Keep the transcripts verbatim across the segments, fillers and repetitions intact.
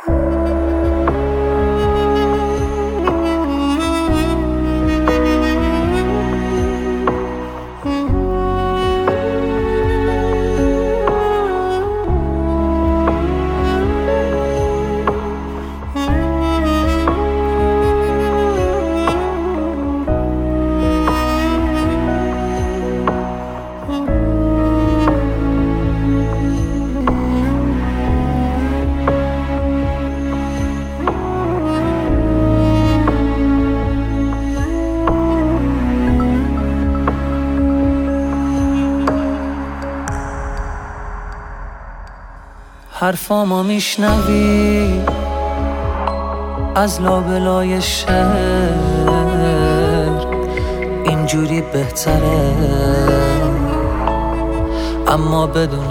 حرفامو میشنوی از لابلای شهر، اینجوری بهتره، اما بدون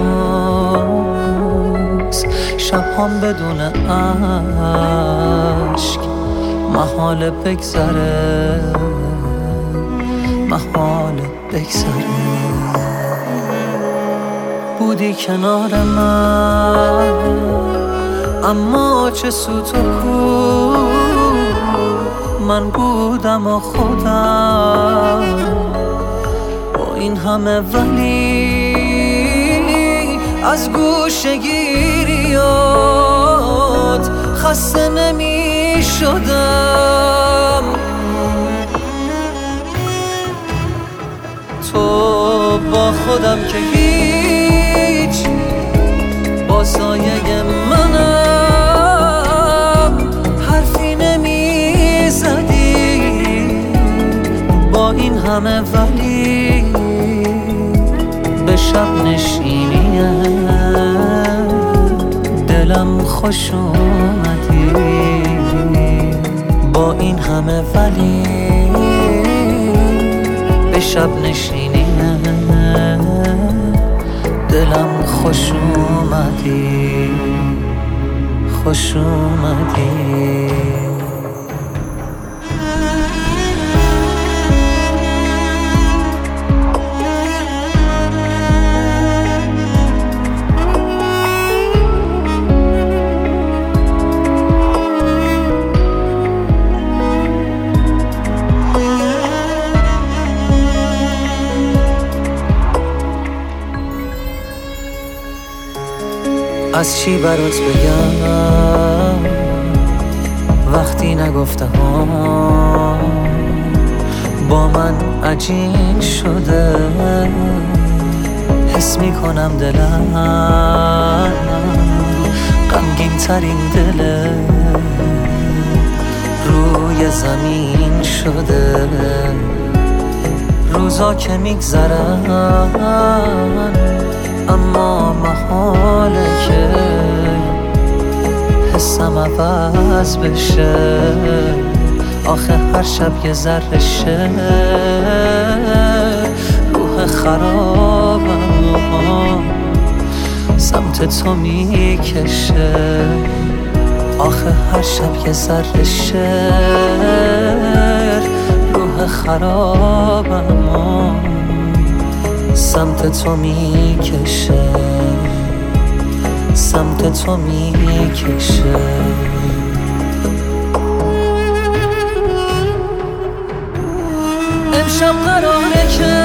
هنوز شبهام بدون عشق محال بگذره، محال بگذره. بودی کنار من اما چه سوت و کو، من بودم و خودم با این همه، ولی از گوشه‌گیریات خسته نمی شدم. تو با خودم که هیچ، با سایه منم حرفی نمی زدی با این همه، ولی به شب نشینی دلم خوش اومدی. با این همه ولی به شب نشینی دلم خوش اومدی، خوش اومدی. از چی برات بگم وقتی نگفتم با من عجین شده، حس میکنم دلم غمگین ترین دل روی زمین شده. روزا که میگذرن اما محاله که حسم عوض بشه. آخه هر شب یه ذره شه روح خرابم سمت تو میکشه. آخه هر شب یه ذره شه روح خرابم سمت تو میکشه، سمت تو میکشه. امشب قراره که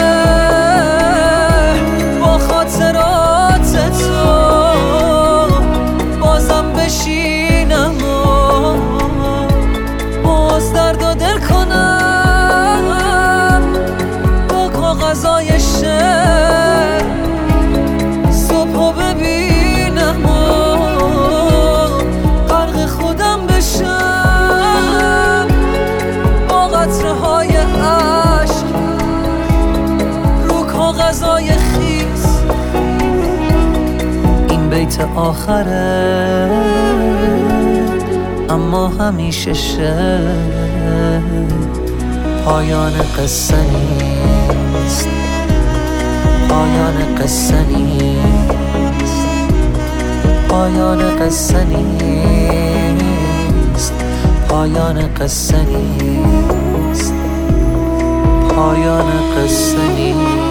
با خاطرات تو بازم بشینم و باز درد و دل کنم با کاغذای شعر. صبحو ببینم و غرق خودم بشم با قطره های عشق رو کاغذای خیس. این بیت آخره اما همیشه شه پایان قصه نیست، پایان قصه نیست، پایان قصه نیست، پایان قصه نیست، پایان قصه نیست.